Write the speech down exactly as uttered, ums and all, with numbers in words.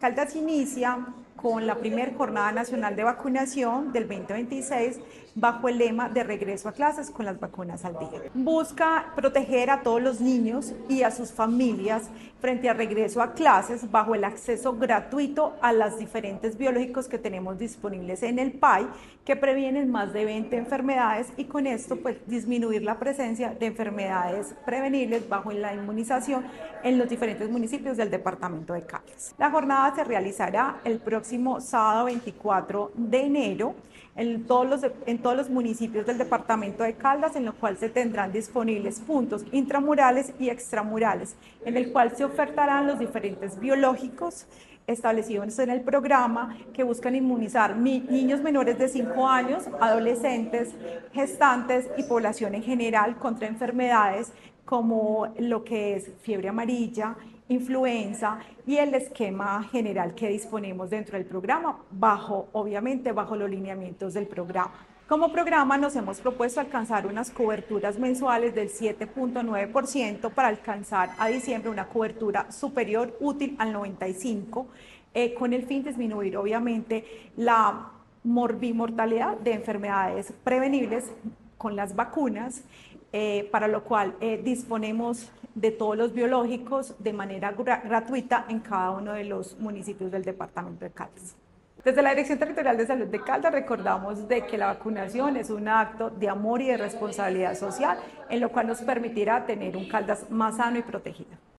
Caldas inicia con la primera Jornada Nacional de Vacunación del veinte veintiséis bajo el lema de regreso a clases con las vacunas al día. Busca proteger a todos los niños y a sus familias frente al regreso a clases bajo el acceso gratuito a los diferentes biológicos que tenemos disponibles en el P A I, que previenen más de veinte enfermedades y con esto pues disminuir la presencia de enfermedades prevenibles bajo la inmunización en los diferentes municipios del departamento de Caldas. La jornada se realizará el próximo sábado veinticuatro de enero en todos, los, en todos los municipios del departamento de Caldas, en lo cual se tendrán disponibles puntos intramurales y extramurales, en el cual se ofertarán los diferentes biológicos establecidos en el programa que buscan inmunizar niños menores de cinco años, adolescentes, gestantes y población en general contra enfermedades como lo que es fiebre amarilla, influenza y el esquema general que disponemos dentro del programa, bajo, obviamente, bajo los lineamientos del programa. Como programa nos hemos propuesto alcanzar unas coberturas mensuales del siete punto nueve por ciento para alcanzar a diciembre una cobertura superior útil al noventa y cinco por ciento, eh, con el fin de disminuir, obviamente, la morbimortalidad de enfermedades prevenibles con las vacunas, eh, para lo cual eh, disponemos de todos los biológicos de manera gra gratuita en cada uno de los municipios del departamento de Caldas. Desde la Dirección Territorial de Salud de Caldas recordamos de que la vacunación es un acto de amor y de responsabilidad social, en lo cual nos permitirá tener un Caldas más sano y protegido.